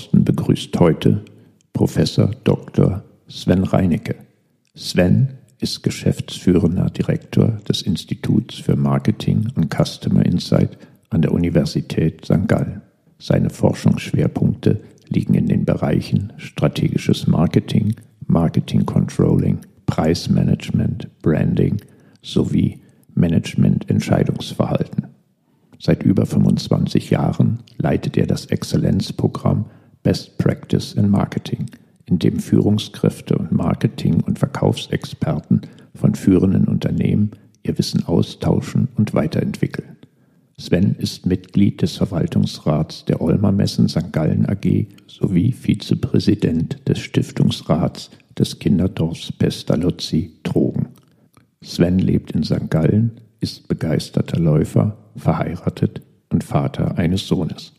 Posten begrüßt heute Professor Dr. Sven Reinecke. Sven ist geschäftsführender Direktor des Instituts für Marketing und Customer Insight an der Universität St. Gallen. Seine Forschungsschwerpunkte liegen in den Bereichen strategisches Marketing, Marketing Controlling, Preismanagement, Branding sowie Management-Entscheidungsverhalten. Seit über 25 Jahren leitet er das Exzellenzprogramm Best Practice in Marketing, in dem Führungskräfte und Marketing- und Verkaufsexperten von führenden Unternehmen ihr Wissen austauschen und weiterentwickeln. Sven ist Mitglied des Verwaltungsrats der Olmer Messen St. Gallen AG sowie Vizepräsident des Stiftungsrats des Kinderdorfs Pestalozzi Trogen. Sven lebt in St. Gallen, ist begeisterter Läufer, verheiratet und Vater eines Sohnes.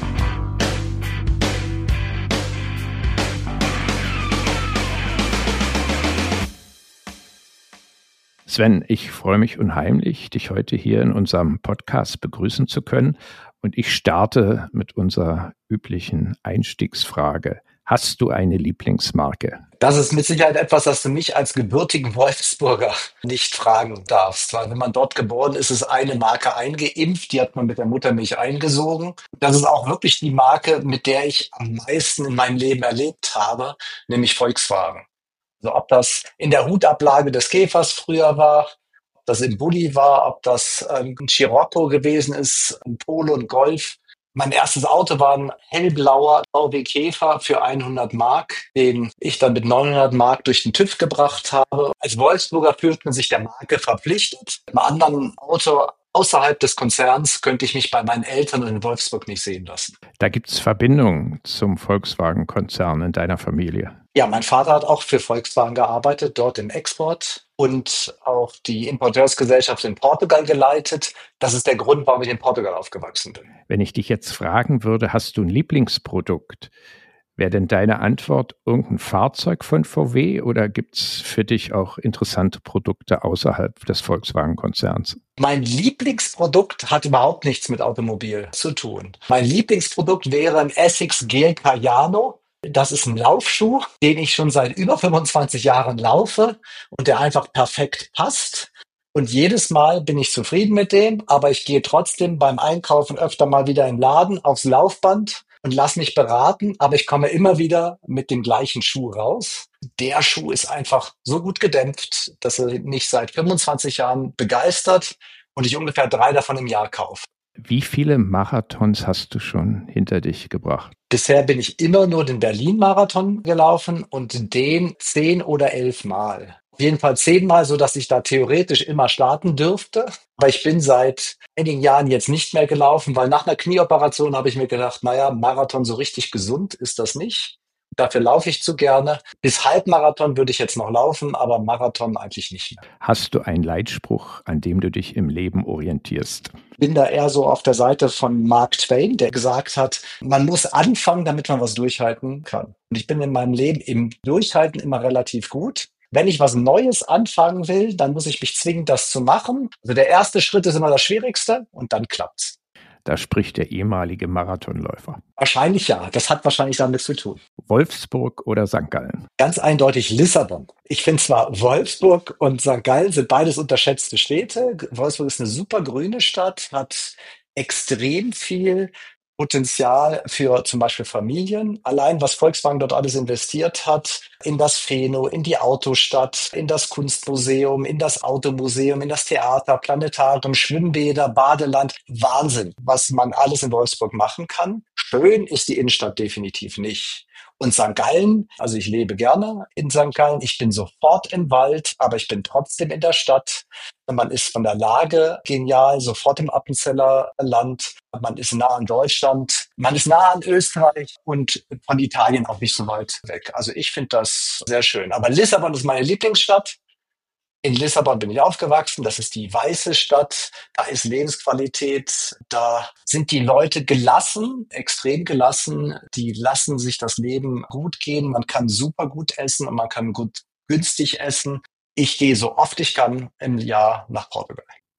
Sven, ich freue mich unheimlich, dich heute hier in unserem Podcast begrüßen zu können. Und ich starte mit unserer üblichen Einstiegsfrage. Hast du eine Lieblingsmarke? Das ist mit Sicherheit etwas, das du mich als gebürtigen Wolfsburger nicht fragen darfst, weil wenn man dort geboren ist, ist eine Marke eingeimpft, die hat man mit der Muttermilch eingesogen. Das ist auch wirklich die Marke, mit der ich am meisten in meinem Leben erlebt habe, nämlich Volkswagen. Also ob das in der Hutablage des Käfers früher war, ob das im Bulli war, ob das ein Scirocco gewesen ist, ein Polo, ein Golf. Mein erstes Auto war ein hellblauer VW Käfer für 100 Mark, den ich dann mit 900 Mark durch den TÜV gebracht habe. Als Wolfsburger fühlt man sich der Marke verpflichtet. Mit einem anderen Auto außerhalb des Konzerns könnte ich mich bei meinen Eltern in Wolfsburg nicht sehen lassen. Da gibt es Verbindungen zum Volkswagen-Konzern in deiner Familie. Ja, mein Vater hat auch für Volkswagen gearbeitet, dort im Export und auch die Importeursgesellschaft in Portugal geleitet. Das ist der Grund, warum ich in Portugal aufgewachsen bin. Wenn ich dich jetzt fragen würde, hast du ein Lieblingsprodukt? Wäre denn deine Antwort irgendein Fahrzeug von VW oder gibt es für dich auch interessante Produkte außerhalb des Volkswagen-Konzerns? Mein Lieblingsprodukt hat überhaupt nichts mit Automobil zu tun. Mein Lieblingsprodukt wäre ein Essex Gel Cayano. Das ist ein Laufschuh, den ich schon seit über 25 Jahren laufe und der einfach perfekt passt. Und jedes Mal bin ich zufrieden mit dem, aber ich gehe trotzdem beim Einkaufen öfter mal wieder in den Laden aufs Laufband und lass mich beraten, aber ich komme immer wieder mit dem gleichen Schuh raus. Der Schuh ist einfach so gut gedämpft, dass er mich seit 25 Jahren begeistert und ich ungefähr 3 davon im Jahr kaufe. Wie viele Marathons hast du schon hinter dich gebracht? Bisher bin ich immer nur den Berlin-Marathon gelaufen und den 10 oder 11 Mal. Auf jeden Fall 10 Mal, so dass ich da theoretisch immer starten dürfte. Aber ich bin seit einigen Jahren jetzt nicht mehr gelaufen, weil nach einer Knieoperation habe ich mir gedacht, naja, Marathon so richtig gesund ist das nicht. Dafür laufe ich zu gerne. Bis Halbmarathon würde ich jetzt noch laufen, aber Marathon eigentlich nicht mehr. Hast du einen Leitspruch, an dem du dich im Leben orientierst? Ich bin da eher so auf der Seite von Mark Twain, der gesagt hat, man muss anfangen, damit man was durchhalten kann. Und ich bin in meinem Leben im Durchhalten immer relativ gut. Wenn ich was Neues anfangen will, dann muss ich mich zwingen, das zu machen. Also der erste Schritt ist immer das Schwierigste und dann klappt's. Da spricht der ehemalige Marathonläufer. Wahrscheinlich ja. Das hat wahrscheinlich damit zu tun. Wolfsburg oder St. Gallen? Ganz eindeutig Lissabon. Ich finde zwar Wolfsburg und St. Gallen sind beides unterschätzte Städte. Wolfsburg ist eine super grüne Stadt, hat extrem viel Potenzial für zum Beispiel Familien. Allein was Volkswagen dort alles investiert hat, in das Pheno, in die Autostadt, in das Kunstmuseum, in das Automuseum, in das Theater, Planetarium, Schwimmbäder, Badeland. Wahnsinn, was man alles in Wolfsburg machen kann. Schön ist die Innenstadt definitiv nicht. Und St. Gallen, also ich lebe gerne in St. Gallen, ich bin sofort im Wald, aber ich bin trotzdem in der Stadt. Man ist von der Lage genial, sofort im Appenzeller Land. Man ist nah an Deutschland, man ist nah an Österreich und von Italien auch nicht so weit weg. Also ich finde das sehr schön. Aber Lissabon ist meine Lieblingsstadt. In Lissabon bin ich aufgewachsen. Das ist die weiße Stadt. Da ist Lebensqualität. Da sind die Leute gelassen, extrem gelassen. Die lassen sich das Leben gut gehen. Man kann super gut essen und man kann gut günstig essen. Ich gehe so oft ich kann im Jahr nach Portugal.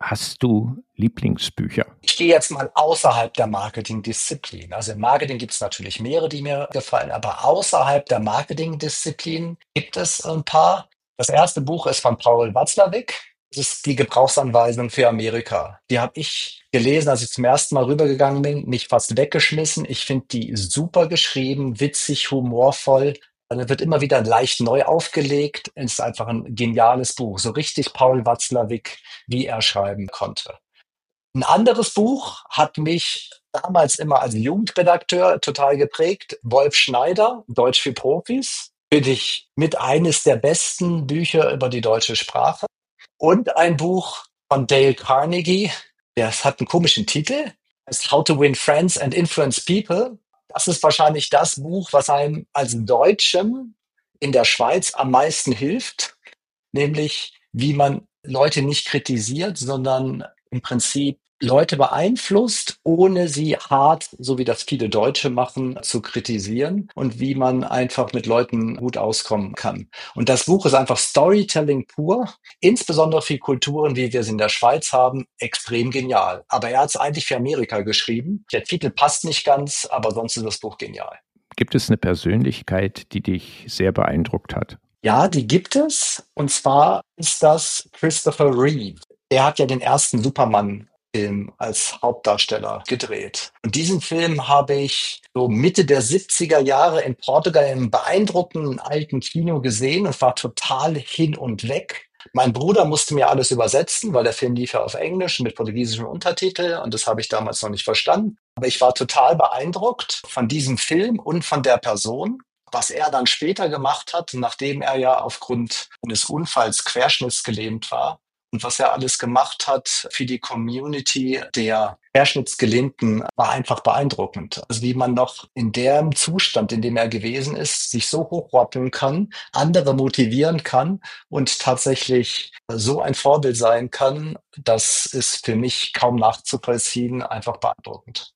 Hast du Lieblingsbücher? Ich gehe jetzt mal außerhalb der Marketingdisziplin. Also im Marketing gibt es natürlich mehrere, die mir gefallen, aber außerhalb der Marketingdisziplin gibt es ein paar. Das erste Buch ist von Paul Watzlawick. Das ist die Gebrauchsanweisung für Amerika. Die habe ich gelesen, als ich zum ersten Mal rübergegangen bin, mich fast weggeschmissen. Ich finde die super geschrieben, witzig, humorvoll. Also wird immer wieder leicht neu aufgelegt. Es ist einfach ein geniales Buch. So richtig Paul Watzlawick, wie er schreiben konnte. Ein anderes Buch hat mich damals immer als Jugendredakteur total geprägt. Wolf Schneider, Deutsch für Profis. Finde ich mit eines der besten Bücher über die deutsche Sprache. Und ein Buch von Dale Carnegie. Das hat einen komischen Titel. Das heißt How to Win Friends and Influence People. Das ist wahrscheinlich das Buch, was einem als Deutschem in der Schweiz am meisten hilft, nämlich wie man Leute nicht kritisiert, sondern im Prinzip Leute beeinflusst, ohne sie hart, so wie das viele Deutsche machen, zu kritisieren und wie man einfach mit Leuten gut auskommen kann. Und das Buch ist einfach Storytelling pur, insbesondere für Kulturen, wie wir sie in der Schweiz haben, extrem genial. Aber er hat es eigentlich für Amerika geschrieben. Der Titel passt nicht ganz, aber sonst ist das Buch genial. Gibt es eine Persönlichkeit, die dich sehr beeindruckt hat? Ja, die gibt es. Und zwar ist das Christopher Reeve. Der hat ja den ersten Superman-Film als Hauptdarsteller gedreht. Und diesen Film habe ich so Mitte der 70er Jahre in Portugal im beeindruckenden alten Kino gesehen und war total hin und weg. Mein Bruder musste mir alles übersetzen, weil der Film lief ja auf Englisch mit portugiesischem Untertitel und das habe ich damals noch nicht verstanden. Aber ich war total beeindruckt von diesem Film und von der Person. Was er dann später gemacht hat, nachdem er ja aufgrund eines Unfalls querschnittsgelähmt war und was er alles gemacht hat für die Community der Querschnittsgelähmten, war einfach beeindruckend. Also wie man noch in dem Zustand, in dem er gewesen ist, sich so hochroppeln kann, andere motivieren kann und tatsächlich so ein Vorbild sein kann, das ist für mich kaum nachzuvollziehen, einfach beeindruckend.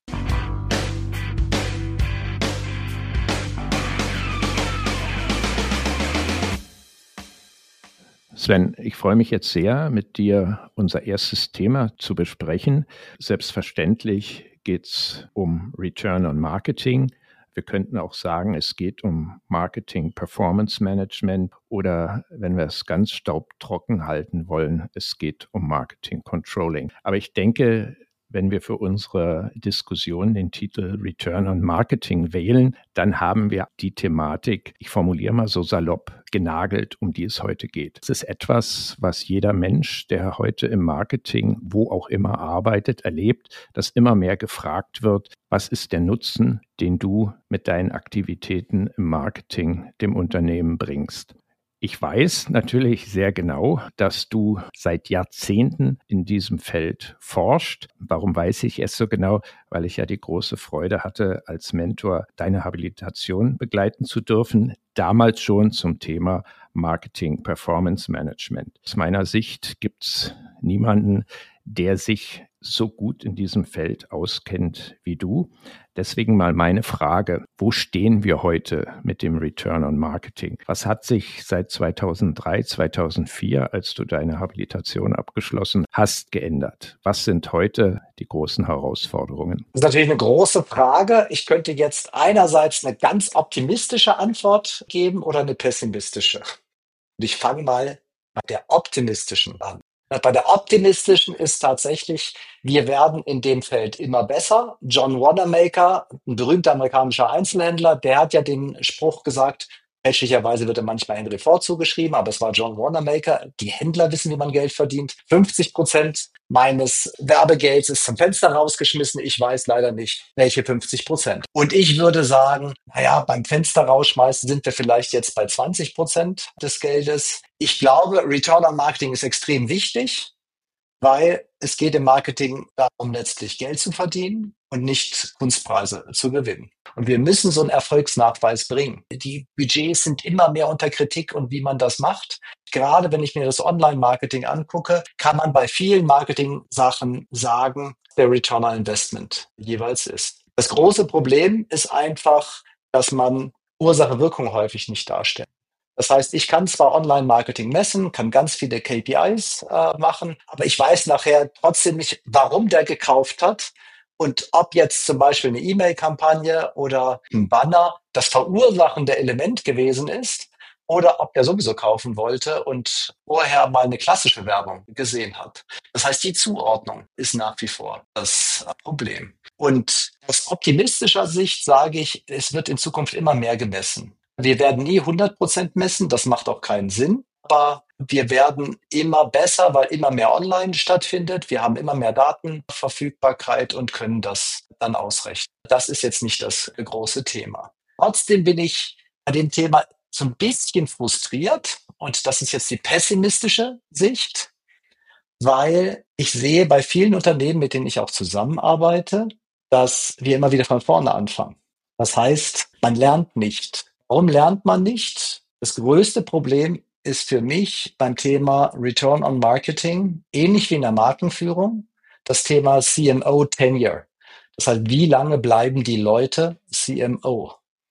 Sven, ich freue mich jetzt sehr, mit dir unser erstes Thema zu besprechen. Selbstverständlich geht es um Return on Marketing. Wir könnten auch sagen, es geht um Marketing Performance Management oder, wenn wir es ganz staubtrocken halten wollen, es geht um Marketing Controlling. Aber ich denke, wenn wir für unsere Diskussion den Titel Return on Marketing wählen, dann haben wir die Thematik, ich formuliere mal so salopp, genagelt, um die es heute geht. Es ist etwas, was jeder Mensch, der heute im Marketing, wo auch immer arbeitet, erlebt, dass immer mehr gefragt wird, was ist der Nutzen, den du mit deinen Aktivitäten im Marketing dem Unternehmen bringst? Ich weiß natürlich sehr genau, dass du seit Jahrzehnten in diesem Feld forscht. Warum weiß ich es so genau? Weil ich ja die große Freude hatte, als Mentor deine Habilitation begleiten zu dürfen. Damals schon zum Thema Marketing Performance Management. Aus meiner Sicht gibt es niemanden, der sich so gut in diesem Feld auskennt wie du. Deswegen mal meine Frage, wo stehen wir heute mit dem Return on Marketing? Was hat sich seit 2003, 2004, als du deine Habilitation abgeschlossen hast, geändert? Was sind heute die großen Herausforderungen? Das ist natürlich eine große Frage. Ich könnte jetzt einerseits eine ganz optimistische Antwort geben oder eine pessimistische. Und ich fange mal bei der optimistischen an. Bei der optimistischen ist tatsächlich, wir werden in dem Feld immer besser. John Wanamaker, ein berühmter amerikanischer Einzelhändler, der hat ja den Spruch gesagt, fälschlicherweise wird er manchmal Henry Ford zugeschrieben, aber es war John Wanamaker. Die Händler wissen, wie man Geld verdient. 50% meines Werbegelds ist zum Fenster rausgeschmissen. Ich weiß leider nicht, welche 50%. Und ich würde sagen, naja, beim Fenster rausschmeißen sind wir vielleicht jetzt bei 20% des Geldes. Ich glaube, Return on Marketing ist extrem wichtig, weil es geht im Marketing darum, letztlich Geld zu verdienen und nicht Kunstpreise zu gewinnen. Und wir müssen so einen Erfolgsnachweis bringen. Die Budgets sind immer mehr unter Kritik und wie man das macht. Gerade wenn ich mir das Online-Marketing angucke, kann man bei vielen Marketing-Sachen sagen, der Return on Investment jeweils ist. Das große Problem ist einfach, dass man Ursache-Wirkung häufig nicht darstellt. Das heißt, ich kann zwar Online-Marketing messen, kann ganz viele KPIs machen, aber ich weiß nachher trotzdem nicht, warum der gekauft hat und ob jetzt zum Beispiel eine E-Mail-Kampagne oder ein Banner das verursachende Element gewesen ist oder ob der sowieso kaufen wollte und vorher mal eine klassische Werbung gesehen hat. Das heißt, die Zuordnung ist nach wie vor das Problem. Und aus optimistischer Sicht sage ich, es wird in Zukunft immer mehr gemessen. Wir werden nie 100% messen, das macht auch keinen Sinn. Aber wir werden immer besser, weil immer mehr online stattfindet. Wir haben immer mehr Datenverfügbarkeit und können das dann ausrechnen. Das ist jetzt nicht das große Thema. Trotzdem bin ich bei dem Thema so ein bisschen frustriert. Und das ist jetzt die pessimistische Sicht, weil ich sehe bei vielen Unternehmen, mit denen ich auch zusammenarbeite, dass wir immer wieder von vorne anfangen. Das heißt, man lernt nicht. Warum lernt man nicht? Das größte Problem ist für mich beim Thema Return on Marketing, ähnlich wie in der Markenführung, das Thema CMO Tenure. Das heißt, wie lange bleiben die Leute CMO?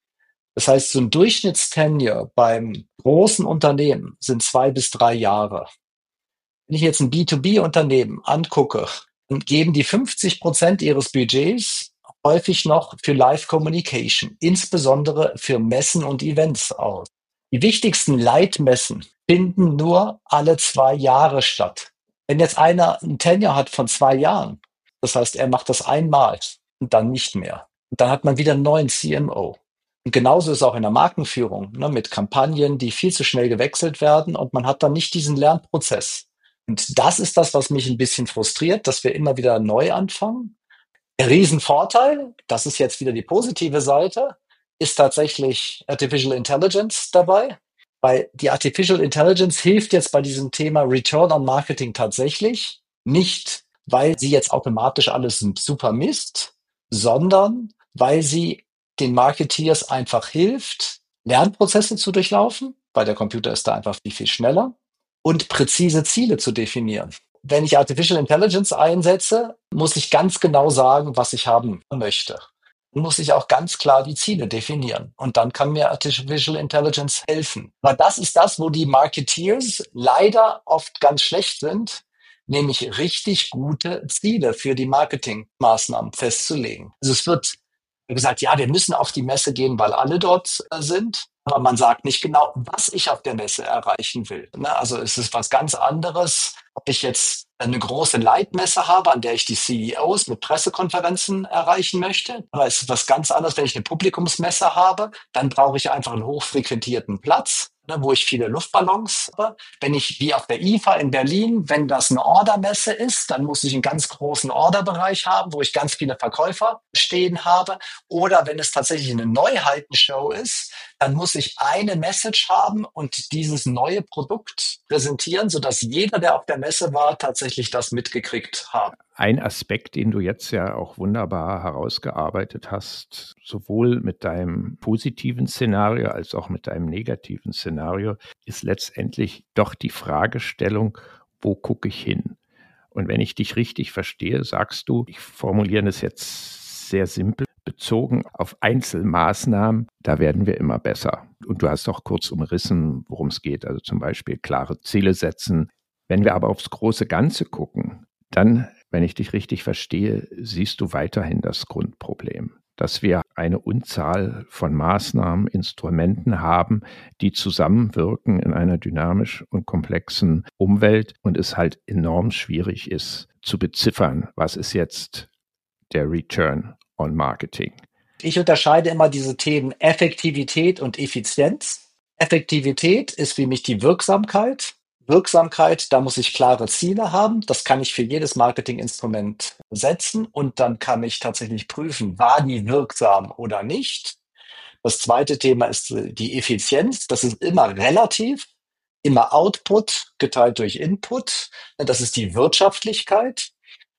Das heißt, so ein Durchschnittstenure beim großen Unternehmen sind 2 bis 3 Jahre. Wenn ich jetzt ein B2B-Unternehmen angucke, dann geben die 50% ihres Budgets häufig noch für Live-Communication, insbesondere für Messen und Events aus. Die wichtigsten Leitmessen finden nur alle 2 Jahre statt. Wenn jetzt einer ein Tenure hat von 2 Jahren, das heißt, er macht das einmal und dann nicht mehr. Und dann hat man wieder einen neuen CMO. Und genauso ist es auch in der Markenführung, ne, mit Kampagnen, die viel zu schnell gewechselt werden und man hat dann nicht diesen Lernprozess. Und das ist das, was mich ein bisschen frustriert, dass wir immer wieder neu anfangen. Der Riesenvorteil, das ist jetzt wieder die positive Seite, ist tatsächlich Artificial Intelligence dabei, weil die Artificial Intelligence hilft jetzt bei diesem Thema Return on Marketing tatsächlich nicht, weil sie jetzt automatisch alles super misst, sondern weil sie den Marketeers einfach hilft, Lernprozesse zu durchlaufen, weil der Computer ist da einfach viel, viel schneller und präzise Ziele zu definieren. Wenn ich Artificial Intelligence einsetze, muss ich ganz genau sagen, was ich haben möchte. Dann muss ich auch ganz klar die Ziele definieren. Und dann kann mir Artificial Intelligence helfen. Aber das ist das, wo die Marketeers leider oft ganz schlecht sind, nämlich richtig gute Ziele für die Marketingmaßnahmen festzulegen. Also es wird gesagt, ja, wir müssen auf die Messe gehen, weil alle dort sind. Aber man sagt nicht genau, was ich auf der Messe erreichen will. Ne? Also es ist was ganz anderes, ob ich jetzt eine große Leitmesse habe, an der ich die CEOs mit Pressekonferenzen erreichen möchte. Aber es ist was ganz anderes, wenn ich eine Publikumsmesse habe, dann brauche ich einfach einen hochfrequentierten Platz, ne, wo ich viele Luftballons habe. Wenn ich wie auf der IFA in Berlin, wenn das eine Ordermesse ist, dann muss ich einen ganz großen Orderbereich haben, wo ich ganz viele Verkäufer stehen habe. Oder wenn es tatsächlich eine Neuheitenshow ist, dann muss ich eine Message haben und dieses neue Produkt präsentieren, sodass jeder, der auf der Messe war, tatsächlich das mitgekriegt hat. Ein Aspekt, den du jetzt ja auch wunderbar herausgearbeitet hast, sowohl mit deinem positiven Szenario als auch mit deinem negativen Szenario, ist letztendlich doch die Fragestellung, wo gucke ich hin? Und wenn ich dich richtig verstehe, sagst du, ich formuliere es jetzt sehr simpel, bezogen auf Einzelmaßnahmen, da werden wir immer besser. Und du hast auch kurz umrissen, worum es geht, also zum Beispiel klare Ziele setzen. Wenn wir aber aufs große Ganze gucken, dann, wenn ich dich richtig verstehe, siehst du weiterhin das Grundproblem, dass wir eine Unzahl von Maßnahmen, Instrumenten haben, die zusammenwirken in einer dynamisch und komplexen Umwelt und es halt enorm schwierig ist zu beziffern, was ist jetzt der Return on Marketing. Ich unterscheide immer diese Themen Effektivität und Effizienz. Effektivität ist für mich die Wirksamkeit. Wirksamkeit, da muss ich klare Ziele haben. Das kann ich für jedes Marketinginstrument setzen und dann kann ich tatsächlich prüfen, war die wirksam oder nicht. Das zweite Thema ist die Effizienz. Das ist immer relativ, immer Output geteilt durch Input. Das ist die Wirtschaftlichkeit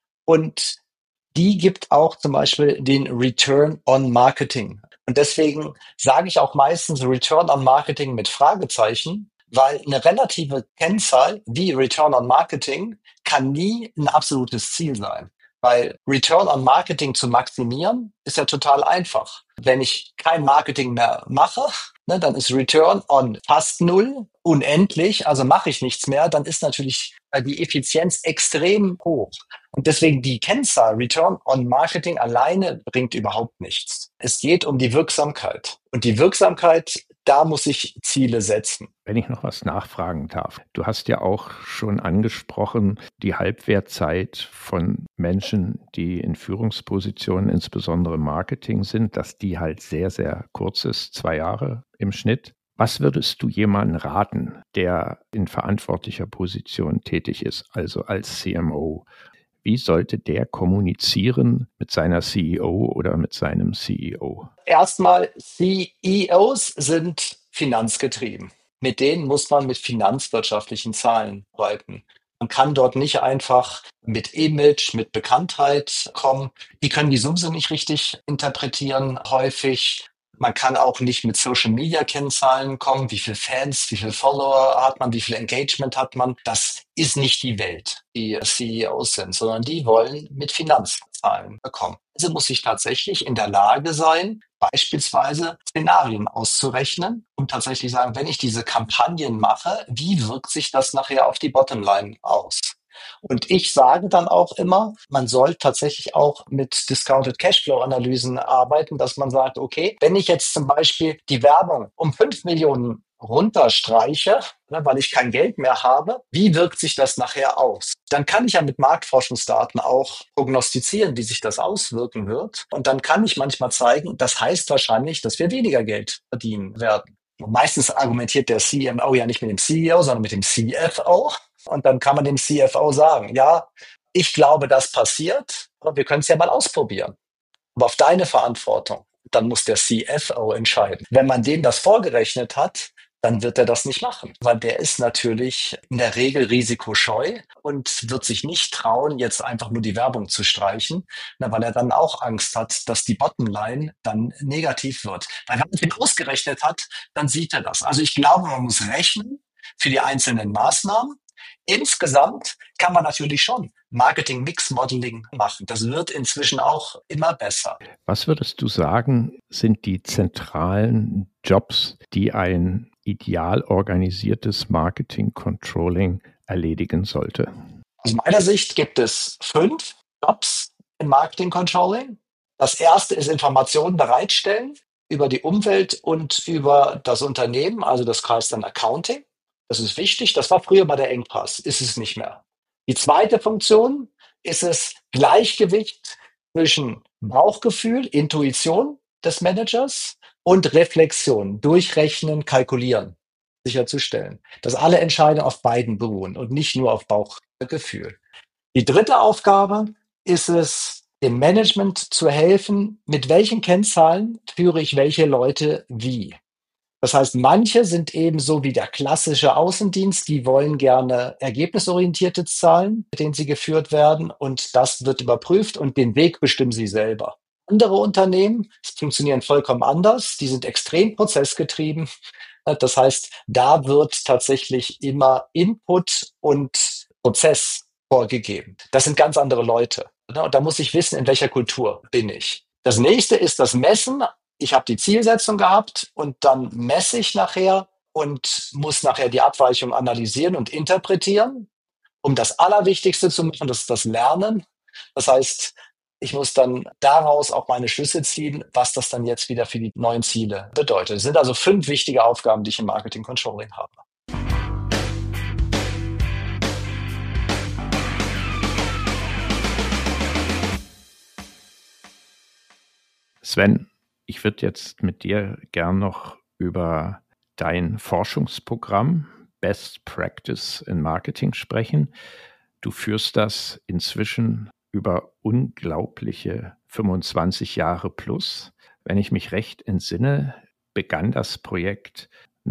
und die gibt auch zum Beispiel den Return on Marketing. Und deswegen sage ich auch meistens Return on Marketing mit Fragezeichen, weil eine relative Kennzahl wie Return on Marketing kann nie ein absolutes Ziel sein. Weil Return on Marketing zu maximieren, ist ja total einfach. Wenn ich kein Marketing mehr mache, ne, dann ist Return on fast null, unendlich, also mache ich nichts mehr, dann ist natürlich die Effizienz extrem hoch. Und deswegen die Kennzahl Return on Marketing alleine bringt überhaupt nichts. Es geht um die Wirksamkeit. Und die Wirksamkeit, da muss ich Ziele setzen. Wenn ich noch was nachfragen darf. Du hast ja auch schon angesprochen, die Halbwertzeit von Menschen, die in Führungspositionen, insbesondere im Marketing sind, dass die halt sehr, sehr kurz ist, 2 Jahre im Schnitt. Was würdest du jemandem raten, der in verantwortlicher Position tätig ist, also als CMO? Wie sollte der kommunizieren mit seiner CEO oder mit seinem CEO? Erstmal, CEOs sind finanzgetrieben. Mit denen muss man mit finanzwirtschaftlichen Zahlen arbeiten. Man kann dort nicht einfach mit Image, mit Bekanntheit kommen. Die können die sowieso nicht richtig interpretieren, häufig. Man kann auch nicht mit Social-Media-Kennzahlen kommen. Wie viele Fans, wie viele Follower hat man, wie viel Engagement hat man? Das ist nicht die Welt, die CEOs sind, sondern die wollen mit Finanzzahlen kommen. Also muss ich tatsächlich in der Lage sein, beispielsweise Szenarien auszurechnen und tatsächlich sagen, wenn ich diese Kampagnen mache, wie wirkt sich das nachher auf die Bottomline aus? Und ich sage dann auch immer, man soll tatsächlich auch mit Discounted Cashflow Analysen arbeiten, dass man sagt, okay, wenn ich jetzt zum Beispiel die Werbung um 5 Millionen runterstreiche, ne, weil ich kein Geld mehr habe, wie wirkt sich das nachher aus? Dann kann ich ja mit Marktforschungsdaten auch prognostizieren, wie sich das auswirken wird. Und dann kann ich manchmal zeigen, das heißt wahrscheinlich, dass wir weniger Geld verdienen werden. Und meistens argumentiert der CMO ja nicht mit dem CEO, sondern mit dem CFO. Und dann kann man dem CFO sagen, ja, ich glaube, das passiert, aber wir können es ja mal ausprobieren. Aber auf deine Verantwortung. Dann muss der CFO entscheiden. Wenn man dem das vorgerechnet hat, dann wird er das nicht machen, weil der ist natürlich in der Regel risikoscheu und wird sich nicht trauen, jetzt einfach nur die Werbung zu streichen, weil er dann auch Angst hat, dass die Bottomline dann negativ wird. Weil wenn man den ausgerechnet hat, dann sieht er das. Also ich glaube, man muss rechnen für die einzelnen Maßnahmen. Insgesamt kann man natürlich schon Marketing-Mix-Modeling machen. Das wird inzwischen auch immer besser. Was würdest du sagen, sind die zentralen Jobs, die ein ideal organisiertes Marketing-Controlling erledigen sollte? Aus meiner Sicht gibt es 5 Jobs im Marketing-Controlling. Das erste ist Informationen bereitstellen über die Umwelt und über das Unternehmen, also das heißt dann Accounting. Das ist wichtig. Das war früher mal der Engpass, ist es nicht mehr. Die zweite Funktion ist es Gleichgewicht zwischen Bauchgefühl, Intuition des Managers und Reflexion, durchrechnen, kalkulieren, sicherzustellen, dass alle Entscheidungen auf beiden beruhen und nicht nur auf Bauchgefühl. Die dritte Aufgabe ist es, dem Management zu helfen, mit welchen Kennzahlen führe ich welche Leute wie. Das heißt, manche sind eben so wie der klassische Außendienst, die wollen gerne ergebnisorientierte Zahlen, mit denen sie geführt werden und das wird überprüft und den Weg bestimmen sie selber. Andere Unternehmen funktionieren vollkommen anders, die sind extrem prozessgetrieben. Das heißt, da wird tatsächlich immer Input und Prozess vorgegeben. Das sind ganz andere Leute. Und da muss ich wissen, in welcher Kultur bin ich. Das nächste ist das Messen. Ich habe die Zielsetzung gehabt und dann messe ich nachher und muss nachher die Abweichung analysieren und interpretieren, um das Allerwichtigste zu machen, das ist das Lernen. Das heißt, ich muss dann daraus auch meine Schlüsse ziehen, was das dann jetzt wieder für die neuen Ziele bedeutet. Es sind also 5 wichtige Aufgaben, die ich im Marketing Controlling habe. Sven, ich würde jetzt mit dir gern noch über dein Forschungsprogramm Best Practice in Marketing sprechen. Du führst das inzwischen über unglaubliche 25 Jahre plus. Wenn ich mich recht entsinne, begann das Projekt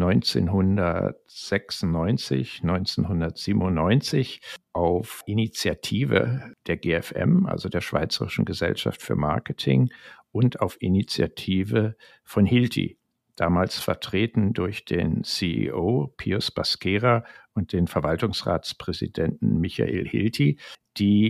1996, 1997 auf Initiative der GFM, also der Schweizerischen Gesellschaft für Marketing, und auf Initiative von Hilti, damals vertreten durch den CEO Pius Baskera und den Verwaltungsratspräsidenten Michael Hilti, die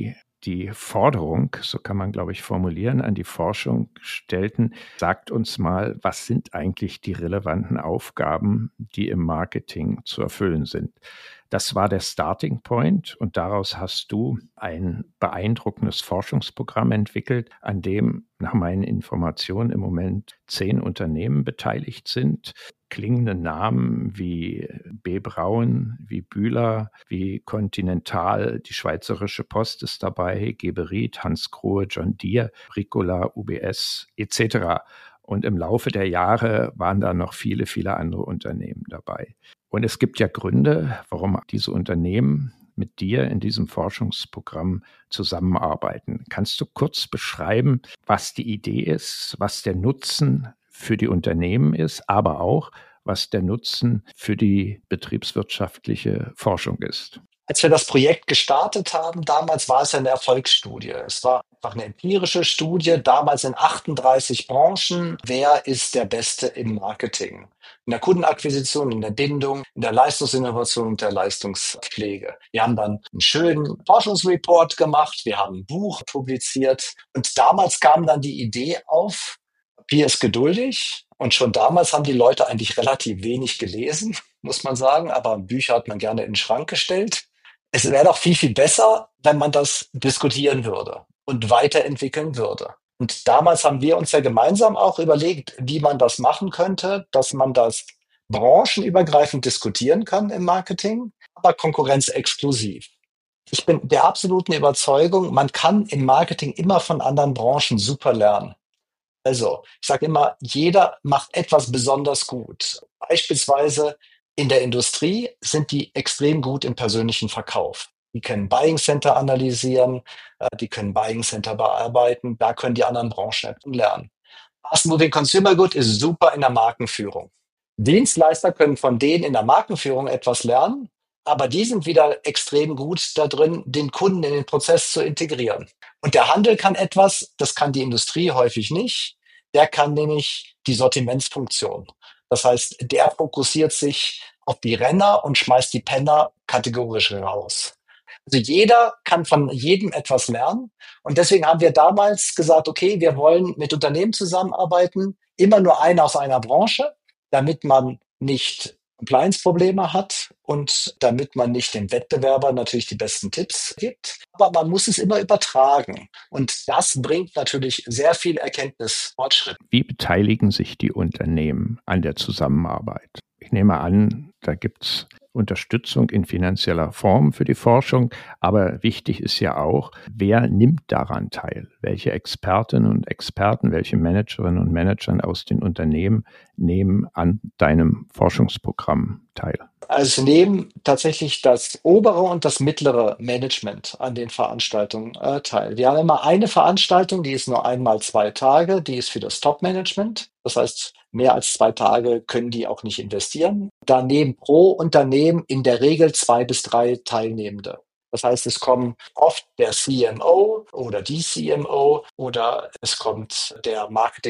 die Forderung, so kann man, glaube ich, formulieren, an die Forschung stellten, sagt uns mal, was sind eigentlich die relevanten Aufgaben, die im Marketing zu erfüllen sind? Das war der Starting Point und daraus hast du ein beeindruckendes Forschungsprogramm entwickelt, an dem nach meinen Informationen im Moment 10 Unternehmen beteiligt sind. Klingende Namen wie B. Braun, wie Bühler, wie Continental, die Schweizerische Post ist dabei, Geberit, Hansgrohe, John Deere, Bricola, UBS etc. Und im Laufe der Jahre waren da noch viele, viele andere Unternehmen dabei. Und es gibt ja Gründe, warum diese Unternehmen mit dir in diesem Forschungsprogramm zusammenarbeiten. Kannst du kurz beschreiben, was die Idee ist, was der Nutzen für die Unternehmen ist, aber auch, was der Nutzen für die betriebswirtschaftliche Forschung ist? Als wir das Projekt gestartet haben, damals war es ja eine Erfolgsstudie. Es war einfach eine empirische Studie, damals in 38 Branchen. Wer ist der Beste im Marketing? In der Kundenakquisition, in der Bindung, in der Leistungsinnovation und der Leistungspflege. Wir haben dann einen schönen Forschungsreport gemacht, wir haben ein Buch publiziert und damals kam dann die Idee auf, Papier ist geduldig und schon damals haben die Leute eigentlich relativ wenig gelesen, muss man sagen, aber Bücher hat man gerne in den Schrank gestellt. Es wäre doch viel, viel besser, wenn man das diskutieren würde und weiterentwickeln würde. Und damals haben wir uns ja gemeinsam auch überlegt, wie man das machen könnte, dass man das branchenübergreifend diskutieren kann im Marketing, aber konkurrenzexklusiv. Ich bin der absoluten Überzeugung, man kann im Marketing immer von anderen Branchen super lernen. Also, ich sage immer, jeder macht etwas besonders gut. Beispielsweise in der Industrie sind die extrem gut im persönlichen Verkauf. Die können Buying Center analysieren, die können Buying Center bearbeiten, da können die anderen Branchen etwas lernen. Fast Moving Consumer Good ist super in der Markenführung. Dienstleister können von denen in der Markenführung etwas lernen, aber die sind wieder extrem gut da drin, den Kunden in den Prozess zu integrieren. Und der Handel kann etwas, das kann die Industrie häufig nicht. Der kann nämlich die Sortimentsfunktion. Das heißt, der fokussiert sich auf die Renner und schmeißt die Penner kategorisch raus. Also jeder kann von jedem etwas lernen. Und deswegen haben wir damals gesagt, okay, wir wollen mit Unternehmen zusammenarbeiten, immer nur einer aus einer Branche, damit man nicht Compliance-Probleme hat und damit man nicht dem Wettbewerber natürlich die besten Tipps gibt. Aber man muss es immer übertragen. Und das bringt natürlich sehr viel Erkenntnisfortschritt. Wie beteiligen sich die Unternehmen an der Zusammenarbeit? Ich nehme an, da gibt es Unterstützung in finanzieller Form für die Forschung, aber wichtig ist ja auch, wer nimmt daran teil? Welche Expertinnen und Experten, welche Managerinnen und Manager aus den Unternehmen nehmen an deinem Forschungsprogramm teil? Also nehmen tatsächlich das obere und das mittlere Management an den Veranstaltungen teil. Wir haben immer eine Veranstaltung, die ist nur einmal 2 Tage, die ist für das Top-Management. Das heißt, mehr als 2 Tage können die auch nicht investieren. Daneben pro Unternehmen in der Regel 2 bis 3 Teilnehmende. Das heißt, es kommt oft der CMO oder die CMO oder es kommt der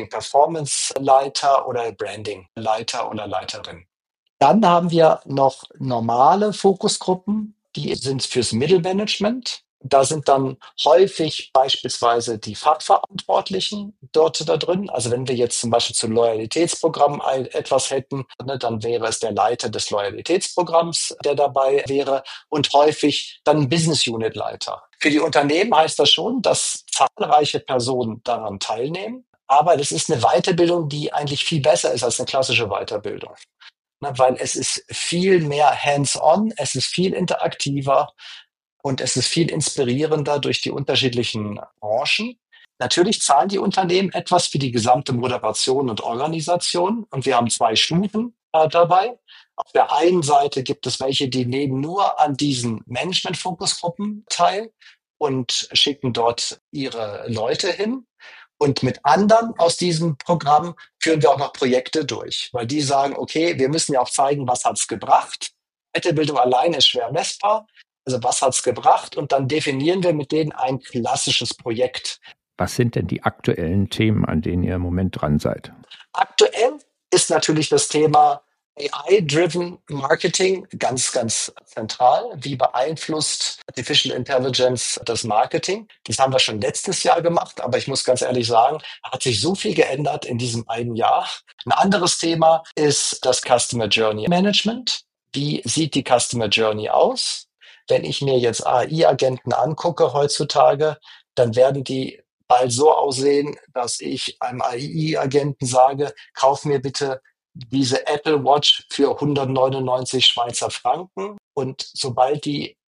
Marketing-Performance-Leiter oder Branding-Leiter oder Leiterin. Dann haben wir noch normale Fokusgruppen, die sind fürs Mittelmanagement. Da sind dann häufig beispielsweise die Fachverantwortlichen dort da drin. Also wenn wir jetzt zum Beispiel zu Loyalitätsprogrammen etwas hätten, ne, dann wäre es der Leiter des Loyalitätsprogramms, der dabei wäre und häufig dann ein Business Unit Leiter. Für die Unternehmen heißt das schon, dass zahlreiche Personen daran teilnehmen. Aber das ist eine Weiterbildung, die eigentlich viel besser ist als eine klassische Weiterbildung. Weil es ist viel mehr hands-on, es ist viel interaktiver und es ist viel inspirierender durch die unterschiedlichen Branchen. Natürlich zahlen die Unternehmen etwas für die gesamte Moderation und Organisation und wir haben 2 Stufen dabei. Auf der einen Seite gibt es welche, die nehmen nur an diesen Management-Fokusgruppen teil und schicken dort ihre Leute hin. Und mit anderen aus diesem Programm führen wir auch noch Projekte durch, weil die sagen, okay, wir müssen ja auch zeigen, was hat's gebracht. Weiterbildung alleine ist schwer messbar. Also was hat's gebracht? Und dann definieren wir mit denen ein klassisches Projekt. Was sind denn die aktuellen Themen, an denen ihr im Moment dran seid? Aktuell ist natürlich das Thema AI-driven Marketing, ganz, ganz zentral. Wie beeinflusst Artificial Intelligence das Marketing? Das haben wir schon letztes Jahr gemacht, aber ich muss ganz ehrlich sagen, hat sich so viel geändert in diesem einen Jahr. Ein anderes Thema ist das Customer Journey Management. Wie sieht die Customer Journey aus? Wenn ich mir jetzt AI-Agenten angucke heutzutage, dann werden die bald so aussehen, dass ich einem AI-Agenten sage, kauf mir bitte diese Apple Watch für 199 Schweizer Franken, und sobald die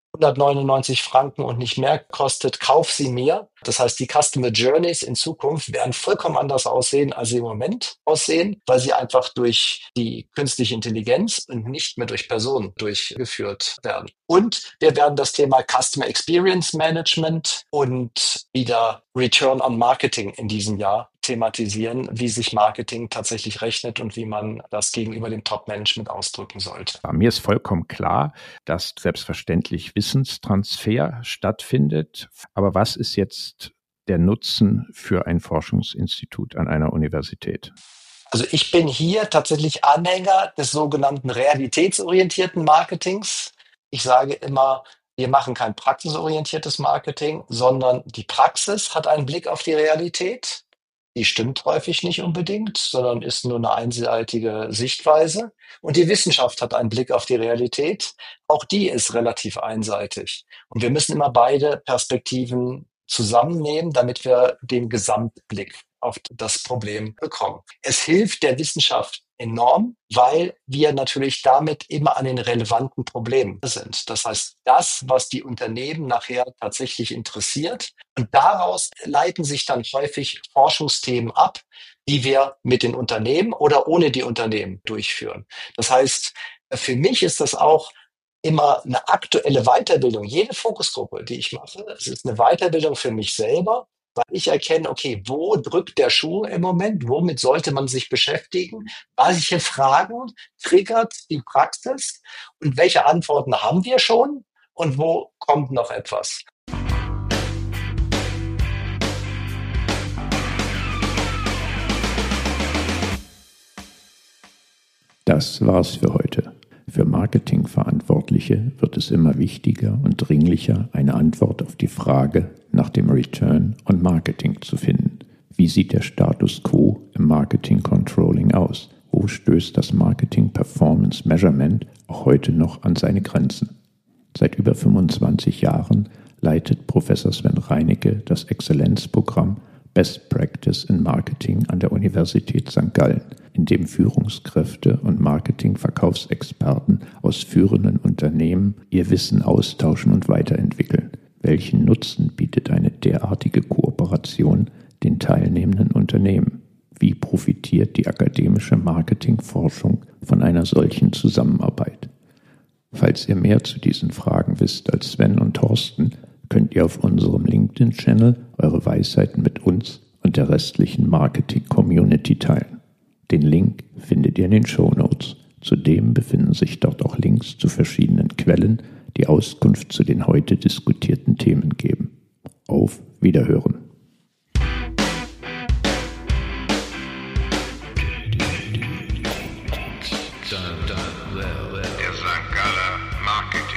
199 Franken und nicht mehr kostet, kauf sie mir. Das heißt, die Customer Journeys in Zukunft werden vollkommen anders aussehen, als sie im Moment aussehen, weil sie einfach durch die künstliche Intelligenz und nicht mehr durch Personen durchgeführt werden. Und wir werden das Thema Customer Experience Management und wieder Return on Marketing in diesem Jahr thematisieren, wie sich Marketing tatsächlich rechnet und wie man das gegenüber dem Top-Management ausdrücken sollte. Mir ist vollkommen klar, dass selbstverständlich Wissenstransfer stattfindet. Aber was ist jetzt der Nutzen für ein Forschungsinstitut an einer Universität? Also ich bin hier tatsächlich Anhänger des sogenannten realitätsorientierten Marketings. Ich sage immer, wir machen kein praxisorientiertes Marketing, sondern die Praxis hat einen Blick auf die Realität. Die stimmt häufig nicht unbedingt, sondern ist nur eine einseitige Sichtweise. Und die Wissenschaft hat einen Blick auf die Realität. Auch die ist relativ einseitig. Und wir müssen immer beide Perspektiven zusammennehmen, damit wir den Gesamtblick auf das Problem bekommen. Es hilft der Wissenschaft enorm, weil wir natürlich damit immer an den relevanten Problemen sind. Das heißt, das, was die Unternehmen nachher tatsächlich interessiert. Und daraus leiten sich dann häufig Forschungsthemen ab, die wir mit den Unternehmen oder ohne die Unternehmen durchführen. Das heißt, für mich ist das auch immer eine aktuelle Weiterbildung. Jede Fokusgruppe, die ich mache, es ist eine Weiterbildung für mich selber, weil ich erkenne, okay, wo drückt der Schuh im Moment? Womit sollte man sich beschäftigen? Welche Fragen triggert die Praxis? Und welche Antworten haben wir schon? Und wo kommt noch etwas? Das war's für heute. Für Marketingverantwortliche wird es immer wichtiger und dringlicher, eine Antwort auf die Frage nach dem Return on Marketing zu finden. Wie sieht der Status quo im Marketing Controlling aus? Wo stößt das Marketing Performance Measurement auch heute noch an seine Grenzen? Seit über 25 Jahren leitet Professor Sven Reinecke das Exzellenzprogramm Best Practice in Marketing an der Universität St. Gallen, in dem Führungskräfte und Marketing-Verkaufsexperten aus führenden Unternehmen ihr Wissen austauschen und weiterentwickeln. Welchen Nutzen bietet eine derartige Kooperation den teilnehmenden Unternehmen? Wie profitiert die akademische Marketingforschung von einer solchen Zusammenarbeit? Falls ihr mehr zu diesen Fragen wisst als Sven und Thorsten, könnt ihr auf unserem LinkedIn-Channel eure Weisheiten mit uns und der restlichen Marketing-Community teilen. Den Link findet ihr in den Shownotes. Zudem befinden sich dort auch Links zu verschiedenen Quellen, die Auskunft zu den heute diskutierten Themen geben. Auf Wiederhören! Der St. Galler Marketing